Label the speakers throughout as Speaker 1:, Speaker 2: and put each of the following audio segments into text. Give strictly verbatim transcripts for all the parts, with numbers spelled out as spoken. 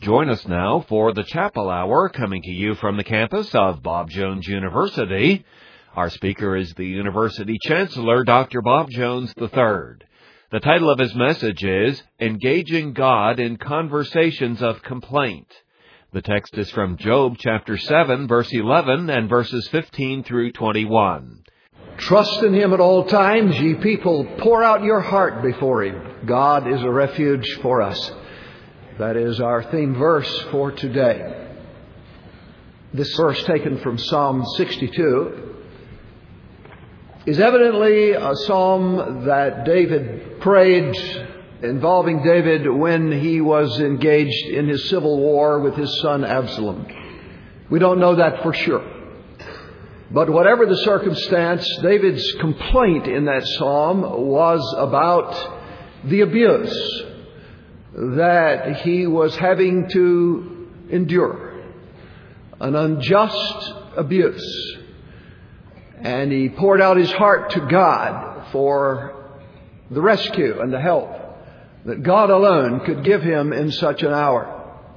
Speaker 1: Join us now for the Chapel Hour, coming to you from the campus of Bob Jones University. Our speaker is the University Chancellor, Doctor Bob Jones the third. The title of his message is Engaging God in Conversations of Complaint. The text is from Job chapter seven, verse eleven, and verses fifteen through twenty-one.
Speaker 2: Trust in Him at all times, ye people. Pour out your heart before Him. God is a refuge for us. That is our theme verse for today. This verse, taken from Psalm sixty-two, is evidently a psalm that David prayed, involving David when he was engaged in his civil war with his son Absalom. We don't know that for sure. But whatever the circumstance, David's complaint in that psalm was about the abuse that he was having to endure, an unjust abuse. And he poured out his heart to God for the rescue and the help that God alone could give him in such an hour.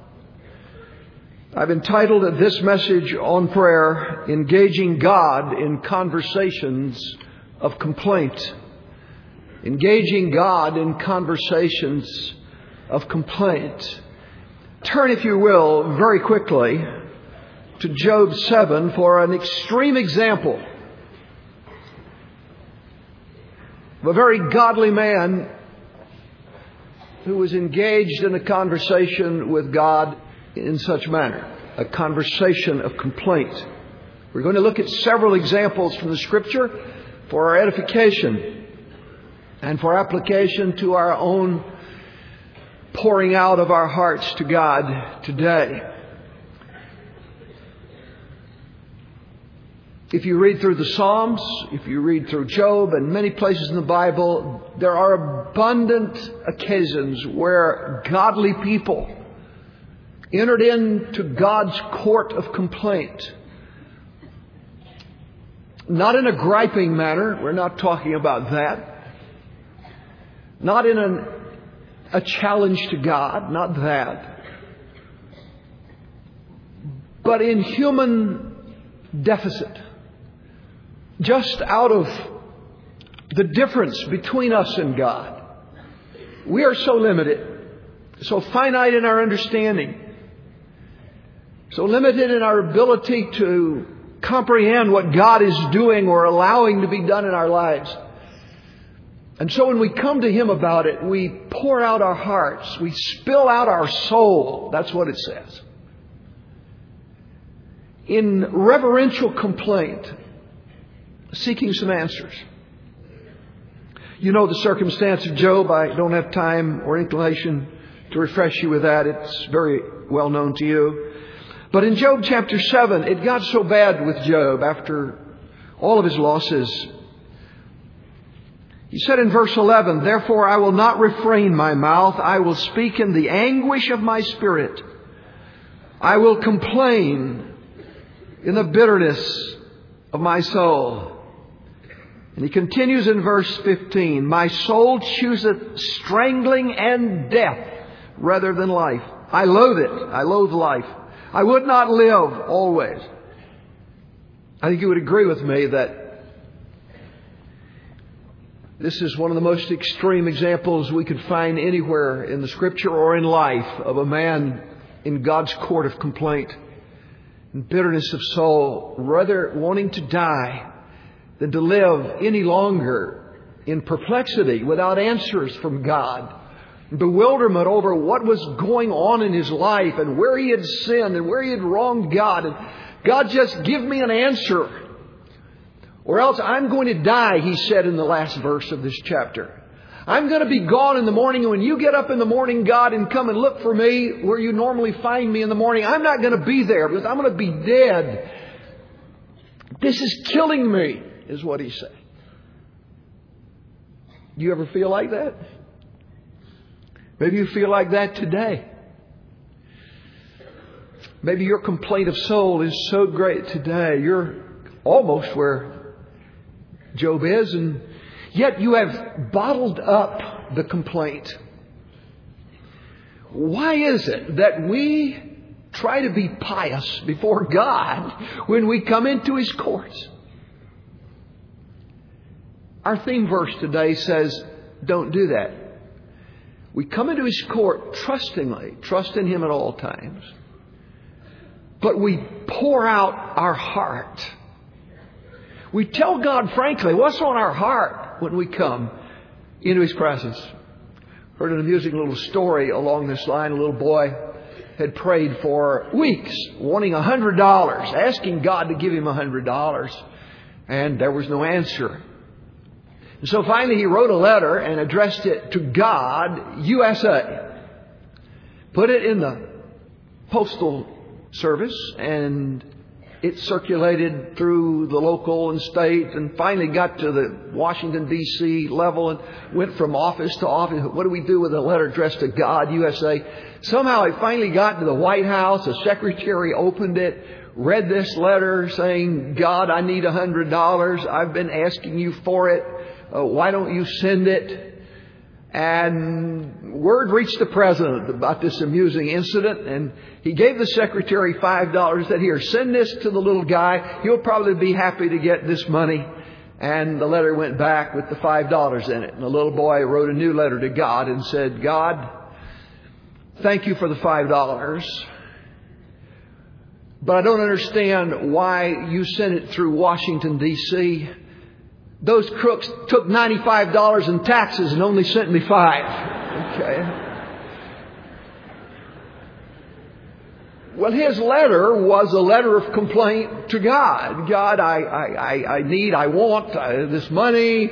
Speaker 2: I've entitled this message on prayer, Engaging God in Conversations of Complaint. Engaging God in Conversations of Complaint. Turn, if you will, very quickly to Job seven for an extreme example of a very godly man who was engaged in a conversation with God in such manner, a conversation of complaint. We're going to look at several examples from the Scripture for our edification and for application to our own pouring out of our hearts to God today. If you read through the Psalms, if you read through Job and many places in the Bible, there are abundant occasions where godly people entered into God's court of complaint. Not in a griping manner. We're not talking about that. Not in an, a challenge to God. Not that. But in human deficit. Just out of the difference between us and God. We are so limited. So finite in our understanding. So limited in our ability to comprehend what God is doing or allowing to be done in our lives. And so when we come to Him about it, we pour out our hearts. We spill out our soul. That's what it says. In reverential complaint, seeking some answers. You know the circumstance of Job. I don't have time or inclination to refresh you with that. It's very well known to you. But in Job chapter seven, it got so bad with Job after all of his losses. He said in verse eleven, "Therefore I will not refrain my mouth. I will speak in the anguish of my spirit. I will complain in the bitterness of my soul." And he continues in verse fifteen, "My soul chooseth strangling and death rather than life. I loathe it. I loathe life. I would not live always." I think you would agree with me that this is one of the most extreme examples we could find anywhere in the Scripture or in life of a man in God's court of complaint and bitterness of soul, rather wanting to die than to live any longer in perplexity without answers from God. Bewilderment over what was going on in his life and where he had sinned and where he had wronged God. And God, just give me an answer, or else I'm going to die, he said in the last verse of this chapter. I'm going to be gone in the morning. And when you get up in the morning, God, and come and look for me where you normally find me in the morning, I'm not going to be there because I'm going to be dead. This is killing me, is what he said. Do you ever feel like that? Maybe you feel like that today. Maybe your complaint of soul is so great today. You're almost where Job is, and yet you have bottled up the complaint. Why is it that we try to be pious before God when we come into His courts? Our theme verse today says, don't do that. We come into His court trustingly, trust in Him at all times. But we pour out our heart. We tell God frankly what's on our heart when we come into His presence. Heard an amusing little story along this line. A little boy had prayed for weeks, wanting a hundred dollars, asking God to give him a hundred dollars, and there was no answer. And so finally he wrote a letter and addressed it to God, U S A. Put it in the postal service, and it circulated through the local and state and finally got to the Washington, D C level and went from office to office. What do we do with a letter addressed to God, U S A? Somehow it finally got to the White House. The secretary opened it, read this letter saying, God, I need a hundred dollars. I've been asking you for it. Uh, why don't you send it? And word reached the president about this amusing incident, and he gave the secretary five dollars. Said, here, send this to the little guy. He'll probably be happy to get this money. And the letter went back with the five dollars in it. And the little boy wrote a new letter to God and said, God, thank you for the five dollars. But I don't understand why you sent it through Washington, D C Those crooks took ninety-five dollars in taxes and only sent me five. Okay. Well, his letter was a letter of complaint to God. God, I, I, I need, I want uh, this money.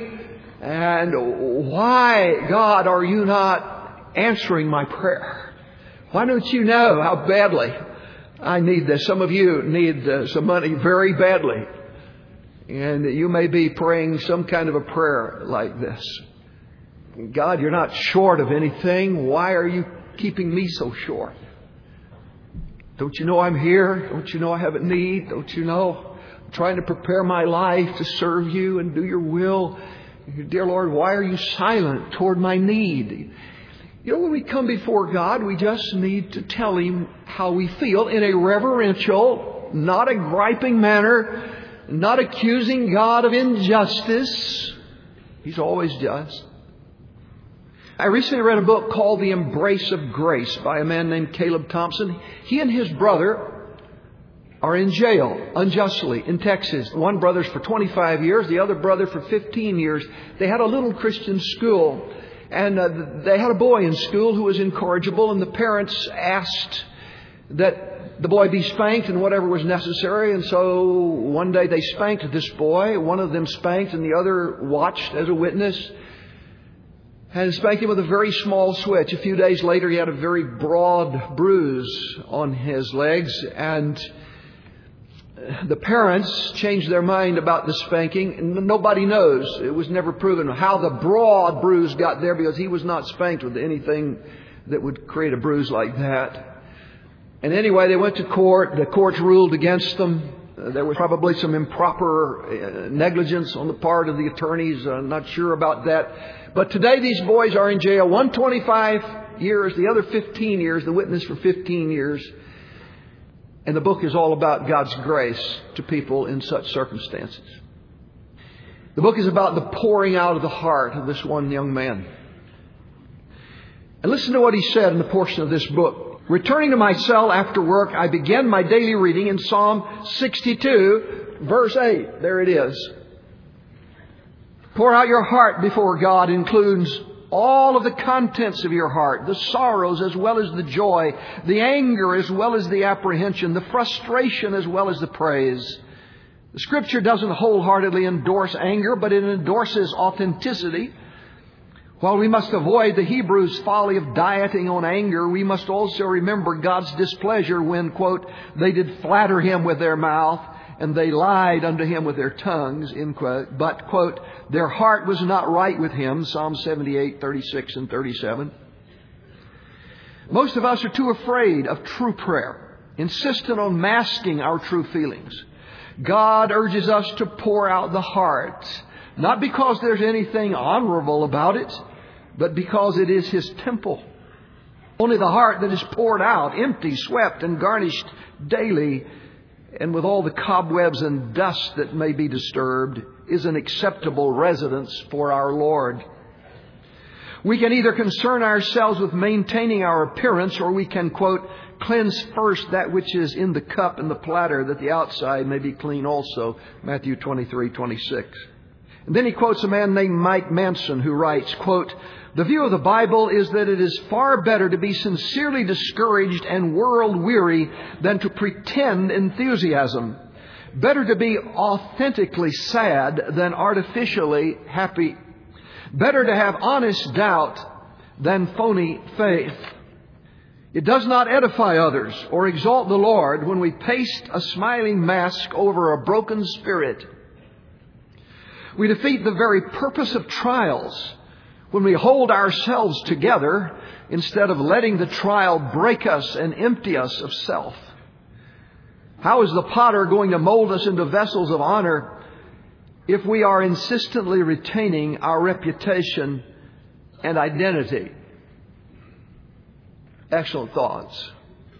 Speaker 2: And why, God, are you not answering my prayer? Why don't you know how badly I need this? Some of you need uh, some money very badly. And you may be praying some kind of a prayer like this. God, you're not short of anything. Why are you keeping me so short? Don't you know I'm here? Don't you know I have a need? Don't you know I'm trying to prepare my life to serve you and do your will? Dear Lord, why are you silent toward my need? You know, when we come before God, we just need to tell Him how we feel in a reverential, not a griping manner. Not accusing God of injustice. He's always just. I recently read a book called The Embrace of Grace by a man named Caleb Thompson. He and his brother are in jail unjustly in Texas. One brother's for twenty-five years, the other brother for fifteen years. They had a little Christian school, and uh, they had a boy in school who was incorrigible, and the parents asked that the boy be spanked and whatever was necessary. And so one day they spanked this boy. One of them spanked and the other watched as a witness and spanked him with a very small switch. A few days later, he had a very broad bruise on his legs, and the parents changed their mind about the spanking. Nobody knows. It was never proven how the broad bruise got there, because he was not spanked with anything that would create a bruise like that. And anyway, they went to court. The courts ruled against them. Uh, there was probably some improper uh, negligence on the part of the attorneys. I'm not sure about that. But today these boys are in jail. One twenty-five years, the other fifteen years, the witness for fifteen years. And the book is all about God's grace to people in such circumstances. The book is about the pouring out of the heart of this one young man. And listen to what he said in the portion of this book. Returning to my cell after work, I began my daily reading in Psalm sixty-two, verse eight. There it is. Pour out your heart before God includes all of the contents of your heart, the sorrows as well as the joy, the anger as well as the apprehension, the frustration as well as the praise. The Scripture doesn't wholeheartedly endorse anger, but it endorses authenticity. While we must avoid the Hebrews' folly of dieting on anger, we must also remember God's displeasure when, quote, they did flatter Him with their mouth and they lied unto Him with their tongues, end quote. But, quote, their heart was not right with Him, Psalm seventy-eight, thirty-six and thirty-seven. Most of us are too afraid of true prayer, insistent on masking our true feelings. God urges us to pour out the heart, not because there's anything honorable about it, but because it is His temple. Only the heart that is poured out, empty, swept, and garnished daily, and with all the cobwebs and dust that may be disturbed, is an acceptable residence for our Lord. We can either concern ourselves with maintaining our appearance, or we can, quote, cleanse first that which is in the cup and the platter, that the outside may be clean also. Matthew twenty-three twenty-six. And then he quotes a man named Mike Manson, who writes, quote, the view of the Bible is that it is far better to be sincerely discouraged and world-weary than to pretend enthusiasm. Better to be authentically sad than artificially happy. Better to have honest doubt than phony faith. It does not edify others or exalt the Lord when we paste a smiling mask over a broken spirit. We defeat the very purpose of trials when we hold ourselves together instead of letting the trial break us and empty us of self. How is the potter going to mold us into vessels of honor if we are insistently retaining our reputation and identity? Excellent thoughts.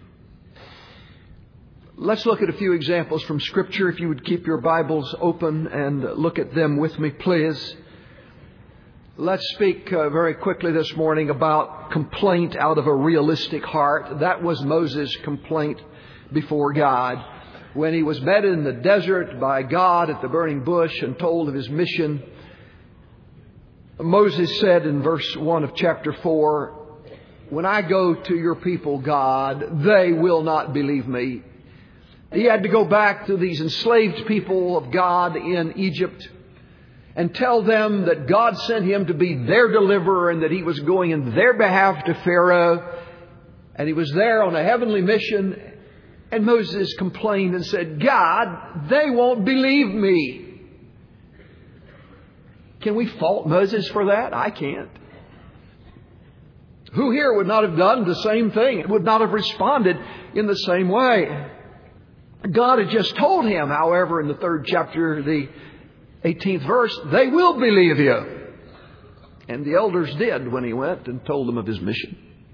Speaker 2: Let's look at a few examples from Scripture. If you would keep your Bibles open and look at them with me, please. Let's speak uh, very quickly this morning about complaint out of a realistic heart. That was Moses' complaint before God. When he was met in the desert by God at the burning bush and told of his mission, Moses said in verse one of chapter four, when I go to your people, God, they will not believe me. He had to go back to these enslaved people of God in Egypt and tell them that God sent him to be their deliverer and that he was going in their behalf to Pharaoh. And he was there on a heavenly mission. And Moses complained and said, God, they won't believe me. Can we fault Moses for that? I can't. Who here would not have done the same thing? Would not have responded in the same way? God had just told him, however, in the third chapter, the eighteenth verse, they will believe you. And the elders did when he went and told them of his mission.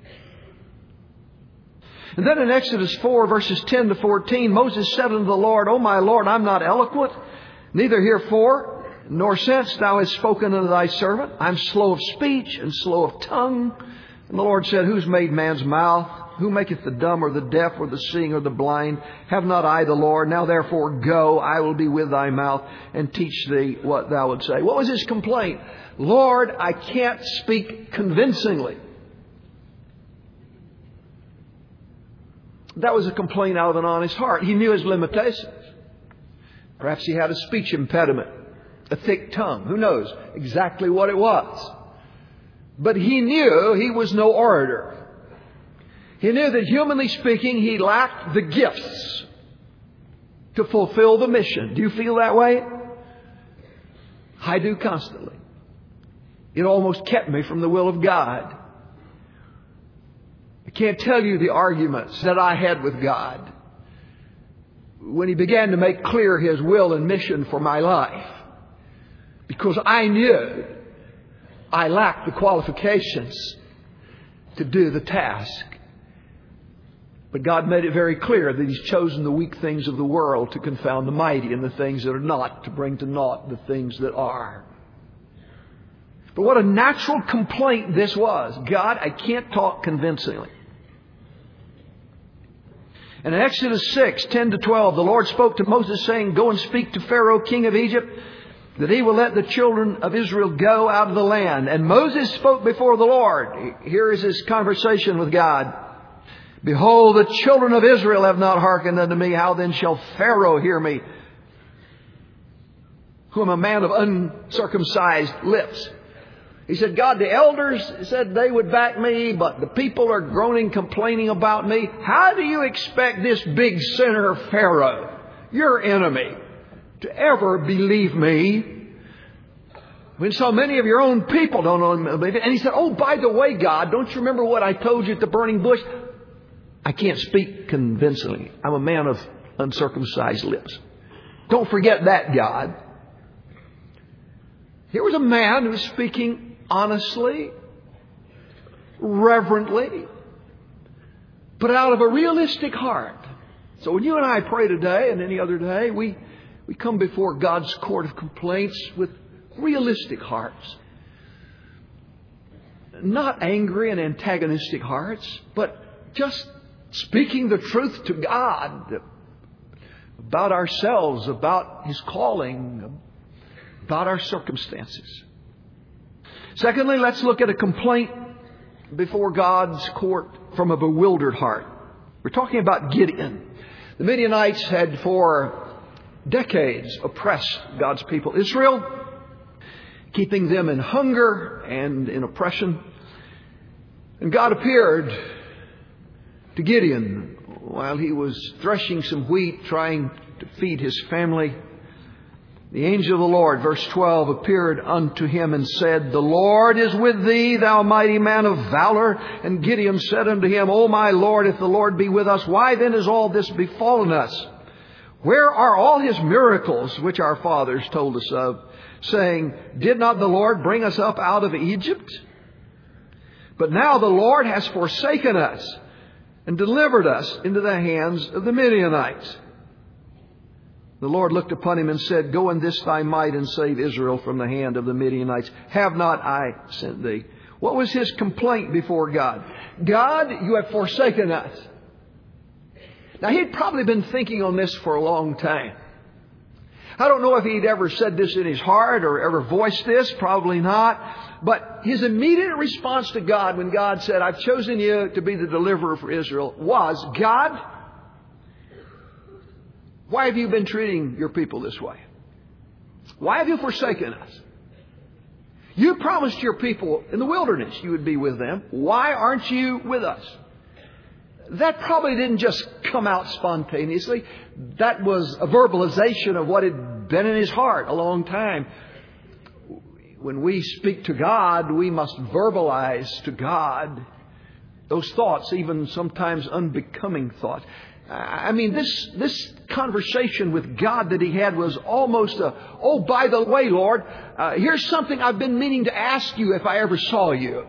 Speaker 2: And then in Exodus four, verses ten to fourteen, Moses said unto the Lord, O my Lord, I'm not eloquent, neither heretofore, nor since thou hast spoken unto thy servant. I'm slow of speech and slow of tongue. And the Lord said, who's made man's mouth? Who maketh the dumb or the deaf or the seeing or the blind? Have not I the Lord? Now therefore go, I will be with thy mouth and teach thee what thou would say. What was his complaint? Lord, I can't speak convincingly. That was a complaint out of an honest heart. He knew his limitations. Perhaps he had a speech impediment, a thick tongue. Who knows exactly what it was? But he knew he was no orator. He knew that, humanly speaking, he lacked the gifts to fulfill the mission. Do you feel that way? I do constantly. It almost kept me from the will of God. I can't tell you the arguments that I had with God when He began to make clear His will and mission for my life. Because I knew I lacked the qualifications to do the task. But God made it very clear that He's chosen the weak things of the world to confound the mighty, and the things that are not to bring to naught the things that are. But what a natural complaint this was. God, I can't talk convincingly. And in Exodus six, ten to twelve, the Lord spoke to Moses saying, go and speak to Pharaoh, king of Egypt, that he will let the children of Israel go out of the land. And Moses spoke before the Lord. Here is his conversation with God. Behold, the children of Israel have not hearkened unto me. How then shall Pharaoh hear me, who am a man of uncircumcised lips? He said, God, the elders said they would back me, but the people are groaning, complaining about me. How do you expect this big sinner Pharaoh, your enemy, to ever believe me when so many of your own people don't believe it? And he said, oh, by the way, God, don't you remember what I told you at the burning bush? I can't speak convincingly. I'm a man of uncircumcised lips. Don't forget that, God. Here was a man who was speaking honestly, reverently, but out of a realistic heart. So when you and I pray today and any other day, we, we come before God's court of complaints with realistic hearts. Not angry and antagonistic hearts, but just speaking the truth to God about ourselves, about His calling, about our circumstances. Secondly, let's look at a complaint before God's court from a bewildered heart. We're talking about Gideon. The Midianites had for decades oppressed God's people Israel, keeping them in hunger and in oppression. And God appeared to Gideon while he was threshing some wheat, trying to feed his family. The angel of the Lord, verse twelve, appeared unto him and said, The Lord is with thee, thou mighty man of valor. And Gideon said unto him, O my Lord, if the Lord be with us, why then is all this befallen us? Where are all His miracles which our fathers told us of, saying, Did not the Lord bring us up out of Egypt? But now the Lord has forsaken us and delivered us into the hands of the Midianites. The Lord looked upon him and said, Go in this thy might and save Israel from the hand of the Midianites. Have not I sent thee? What was his complaint before God? God, you have forsaken us. Now, he'd probably been thinking on this for a long time. I don't know if he'd ever said this in his heart or ever voiced this. Probably not. But his immediate response to God when God said, I've chosen you to be the deliverer for Israel, was, God, why have you been treating your people this way? Why have you forsaken us? You promised your people in the wilderness you would be with them. Why aren't you with us? That probably didn't just come out spontaneously. That was a verbalization of what had been in his heart a long time. When we speak to God, we must verbalize to God those thoughts, even sometimes unbecoming thoughts. I mean, this this conversation with God that he had was almost a, oh, by the way, Lord, uh, here's something I've been meaning to ask you if I ever saw you.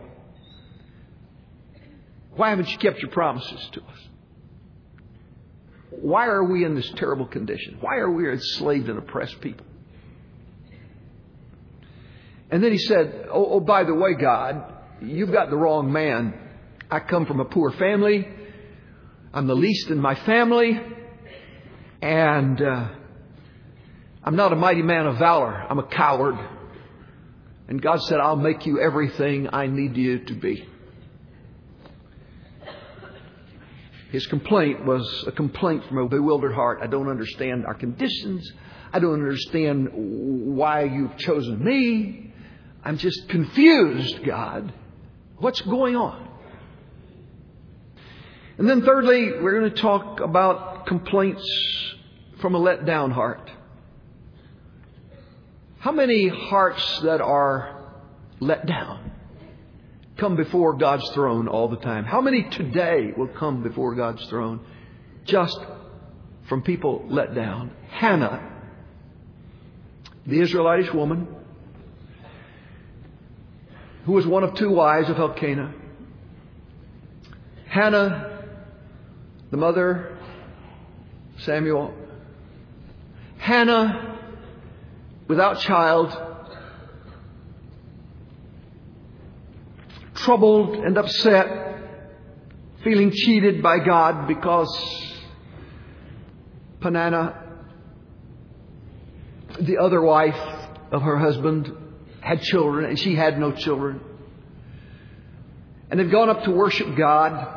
Speaker 2: Why haven't you kept your promises to us? Why are we in this terrible condition? Why are we enslaved and oppressed people? And then he said, oh, oh, by the way, God, you've got the wrong man. I come from a poor family. I'm the least in my family. And uh, I'm not a mighty man of valor. I'm a coward. And God said, I'll make you everything I need you to be. His complaint was a complaint from a bewildered heart. I don't understand our conditions. I don't understand why you've chosen me. I'm just confused, God. What's going on? And then thirdly, we're going to talk about complaints from a let down heart. How many hearts that are let down come before God's throne all the time? How many today will come before God's throne just from people let down? Hannah, the Israelitish woman, who was one of two wives of Elkanah. Hannah, the mother, Samuel. Hannah, without child, troubled and upset, feeling cheated by God because Peninnah, the other wife of her husband, had children and she had no children, and had gone up to worship God.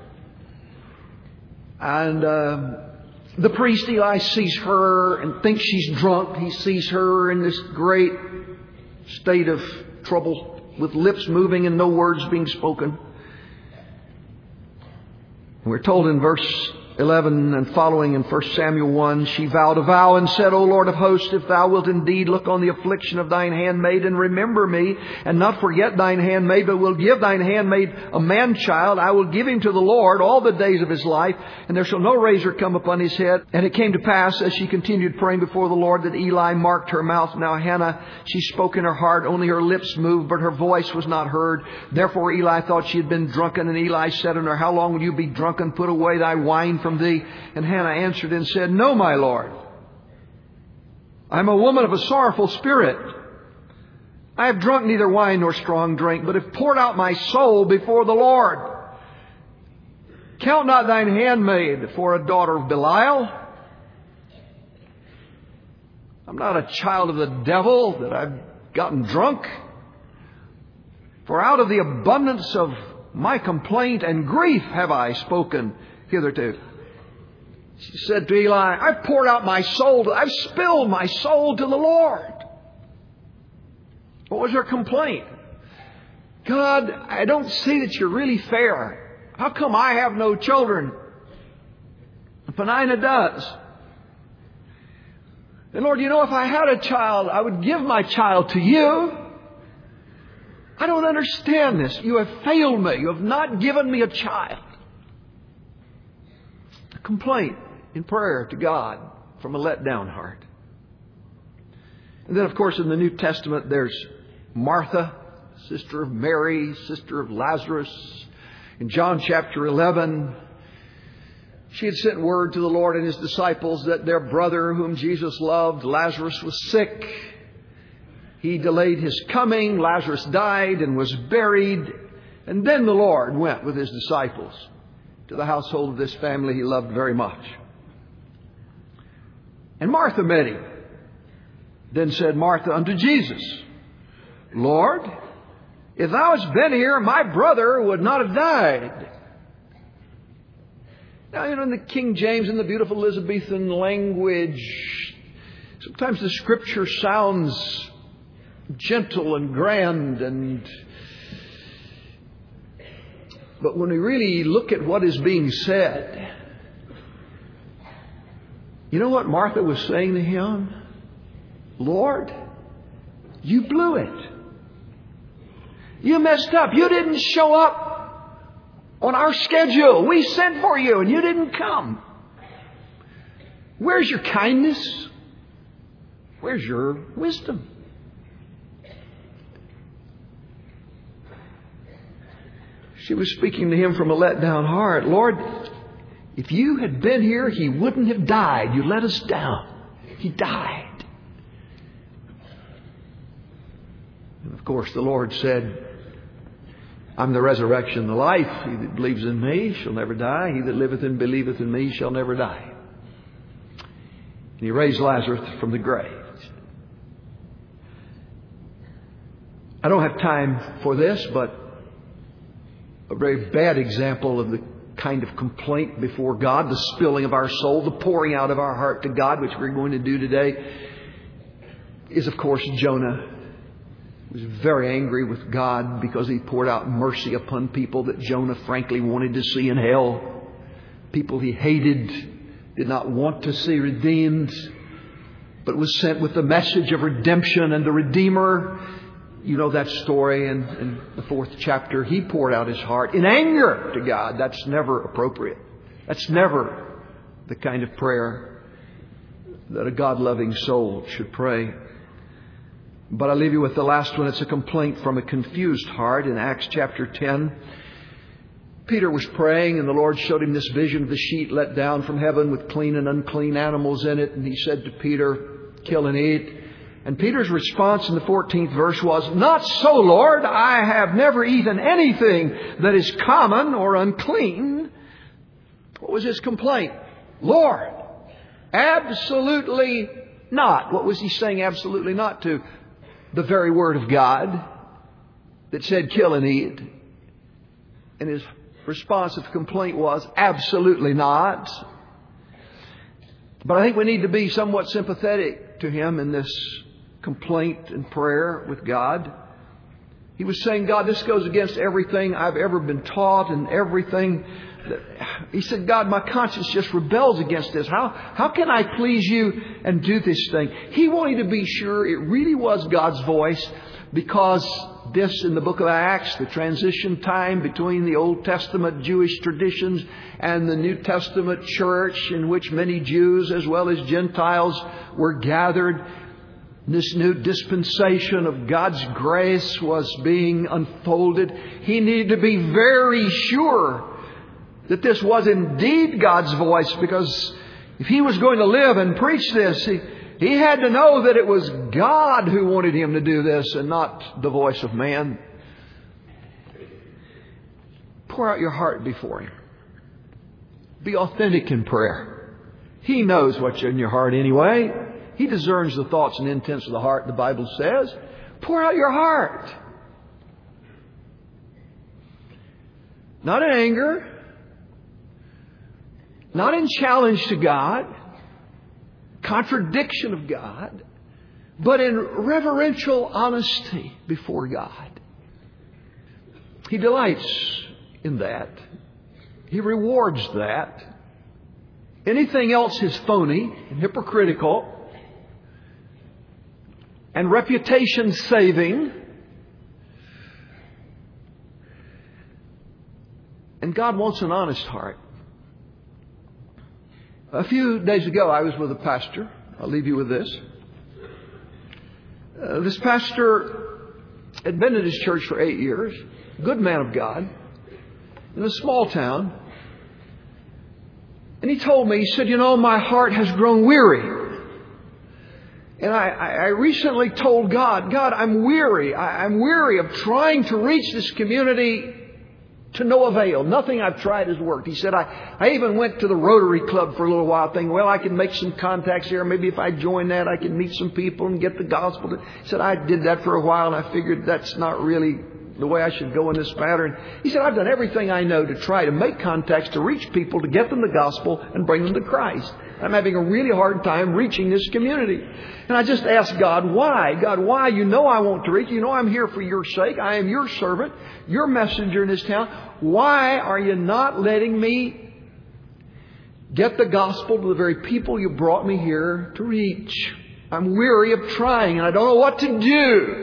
Speaker 2: And uh, the priest Eli sees her and thinks she's drunk. He sees her in this great state of trouble, with lips moving and no words being spoken. We're told in verse eleven and following in First Samuel one, she vowed a vow and said, O Lord of hosts, if thou wilt indeed look on the affliction of thine handmaid and remember me, and not forget thine handmaid, but will give thine handmaid a man-child, I will give him to the Lord all the days of his life, and there shall no razor come upon his head. And it came to pass, as she continued praying before the Lord, that Eli marked her mouth. Now Hannah, she spoke in her heart, only her lips moved, but her voice was not heard. Therefore Eli thought she had been drunken, and Eli said unto her, How long will you be drunken? Put away thy wine from thee. And Hannah answered and said, No, my Lord. I am a woman of a sorrowful spirit. I have drunk neither wine nor strong drink, but have poured out my soul before the Lord. Count not thine handmaid for a daughter of Belial. I'm not a child of the devil that I've gotten drunk. For out of the abundance of my complaint and grief have I spoken hitherto. She said to Eli, I've poured out my soul, to, I've spilled my soul to the Lord. What was her complaint? God, I don't see that you're really fair. How come I have no children? Peninnah does. And Lord, you know, if I had a child, I would give my child to you. I don't understand this. You have failed me. You have not given me a child. A complaint in prayer to God from a let down heart. And then, of course, in the New Testament, there's Martha, sister of Mary, sister of Lazarus. In John chapter eleven, she had sent word to the Lord and His disciples that their brother, whom Jesus loved, Lazarus, was sick. He delayed His coming. Lazarus died and was buried. And then the Lord went with His disciples to the household of this family He loved very much. And Martha met Him. Then said Martha unto Jesus, Lord, if thou hadst been here, my brother would not have died. Now, you know, in the King James and the beautiful Elizabethan language, sometimes the Scripture sounds gentle and grand, and but when we really look at what is being said, you know what Martha was saying to Him? Lord, you blew it. You messed up. You didn't show up on our schedule. We sent for you and you didn't come. Where's your kindness? Where's your wisdom? She was speaking to Him from a let down heart. Lord, if you had been here, he wouldn't have died. You let us down. He died. And of course, the Lord said, I'm the resurrection and the life. He that believes in me shall never die. He that liveth and believeth in me shall never die. And He raised Lazarus from the grave. I don't have time for this, but a very bad example of the kind of complaint before God, the spilling of our soul, the pouring out of our heart to God, which we're going to do today, is of course Jonah. He was very angry with God because He poured out mercy upon people that Jonah frankly wanted to see in hell. People he hated, did not want to see redeemed, but was sent with the message of redemption and the Redeemer. You know that story in, in the fourth chapter. He poured out his heart in anger to God. That's never appropriate. That's never the kind of prayer that a God-loving soul should pray. But I'll leave you with the last one. It's a complaint from a confused heart in Acts chapter ten. Peter was praying and the Lord showed him this vision of the sheet let down from heaven with clean and unclean animals in it. And He said to Peter, kill and eat. And Peter's response in the fourteenth verse was, not so, Lord. I have never eaten anything that is common or unclean. What was his complaint? Lord, absolutely not. What was he saying absolutely not to? The very word of God that said kill and eat. And his responsive complaint was absolutely not. But I think we need to be somewhat sympathetic to him in this complaint and prayer with God. He was saying, God, this goes against everything I've ever been taught and everything. He said, God, my conscience just rebels against this. How, how can I please you and do this thing? He wanted to be sure it really was God's voice, because this in the book of Acts, the transition time between the Old Testament Jewish traditions and the New Testament church, in which many Jews as well as Gentiles were gathered, this new dispensation of God's grace was being unfolded. He needed to be very sure that this was indeed God's voice, because if he was going to live and preach this, he, he had to know that it was God who wanted him to do this and not the voice of man. Pour out your heart before him. Be authentic in prayer. He knows what's in your heart anyway. He discerns the thoughts and intents of the heart, the Bible says. Pour out your heart. Not in anger. Not in challenge to God. Contradiction of God. But in reverential honesty before God. He delights in that. He rewards that. Anything else is phony and hypocritical and reputation saving. And God wants an honest heart. A few days ago, I was with a pastor. I'll leave you with this. Uh, this pastor had been at his church for eight years. Good man of God. In a small town. And he told me, he said, you know, my heart has grown weary. And I, I recently told God, God, I'm weary. I, I'm weary of trying to reach this community to no avail. Nothing I've tried has worked. He said, I, I even went to the Rotary Club for a little while thinking, well, I can make some contacts here. Maybe if I join that, I can meet some people and get the gospel. He said, I did that for a while and I figured that's not really the way I should go in this matter. And he said, I've done everything I know to try to make contacts, to reach people, to get them the gospel and bring them to Christ. I'm having a really hard time reaching this community. And I just asked God, why? God, why? You know I want to reach. You know I'm here for your sake. I am your servant, your messenger in this town. Why are you not letting me get the gospel to the very people you brought me here to reach? I'm weary of trying and I don't know what to do.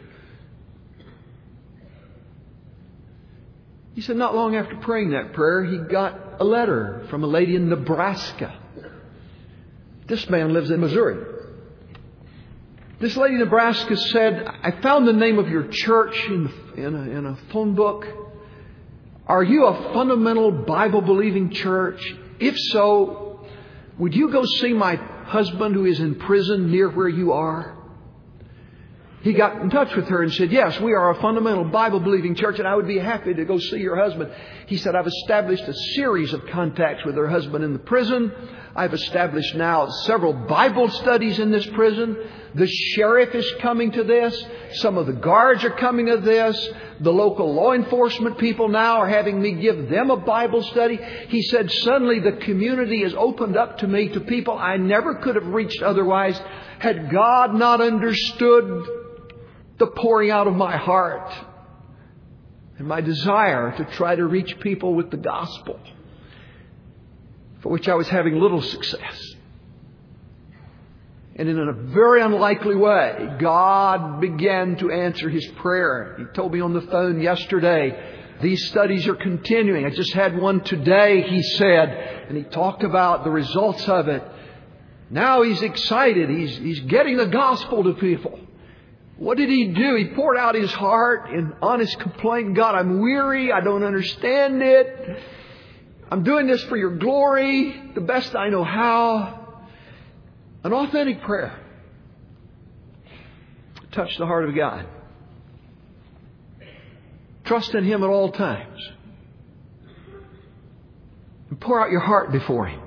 Speaker 2: He said not long after praying that prayer, he got a letter from a lady in Nebraska. This man lives in Missouri. This lady in Nebraska said, I found the name of your church in, in, a, in a phone book. Are you a fundamental Bible-believing church? If so, would you go see my husband who is in prison near where you are? He got in touch with her and said, yes, we are a fundamental Bible-believing church and I would be happy to go see your husband. He said, I've established a series of contacts with her husband in the prison. I've established now several Bible studies in this prison. The sheriff is coming to this. Some of the guards are coming to this. The local law enforcement people now are having me give them a Bible study. He said, suddenly the community is opened up to me, to people I never could have reached otherwise, had God not understood the pouring out of my heart and my desire to try to reach people with the gospel, for which I was having little success. And in a very unlikely way, God began to answer his prayer. He told me on the phone yesterday, these studies are continuing. I just had one today, he said, and he talked about the results of it. Now he's excited. He's, he's getting the gospel to people. What did he do? He poured out his heart in honest complaint. God, I'm weary. I don't understand it. I'm doing this for your glory, the best I know how. An authentic prayer. Touch the heart of God. Trust in him at all times. And pour out your heart before him.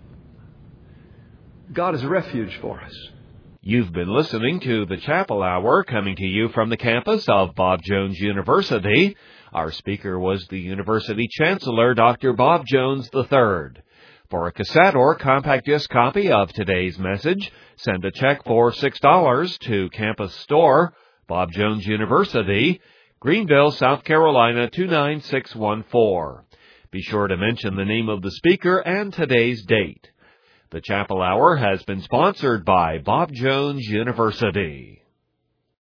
Speaker 2: God is a refuge for us.
Speaker 1: You've been listening to the Chapel Hour, coming to you from the campus of Bob Jones University. Our speaker was the University Chancellor, Doctor Bob Jones the third. For a cassette or compact disc copy of today's message, send a check for six dollars to Campus Store, Bob Jones University, Greenville, South Carolina, two nine six one four. Be sure to mention the name of the speaker and today's date. The Chapel Hour has been sponsored by Bob Jones University.